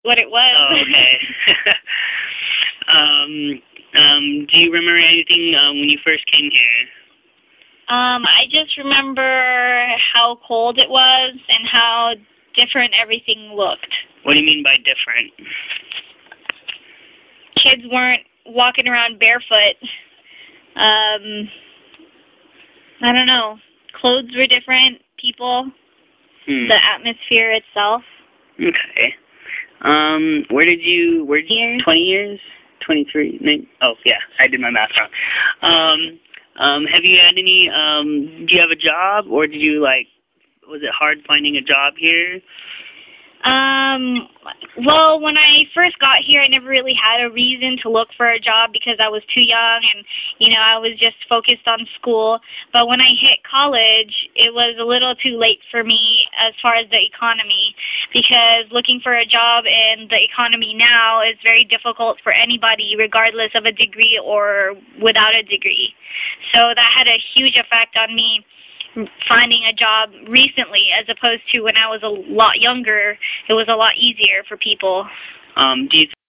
what it was. Oh, okay. Do you remember anything when you first came here? I just remember how cold it was and how different everything looked. What do you mean by different? Kids weren't walking around barefoot. I don't know. Clothes were different. People. The atmosphere itself. Okay. Where did you, 20 years? 23? Oh, yeah, I did my math wrong. Have you had any, do you have a job, or did you, was it hard finding a job here? Well, when I first got here, I never really had a reason to look for a job because I was too young and, I was just focused on school. But when I hit college, it was a little too late for me as far as the economy, because looking for a job in the economy now is very difficult for anybody, regardless of a degree or without a degree. So that had a huge effect on me finding a job recently, as opposed to when I was a lot younger. It was a lot easier for people. Do you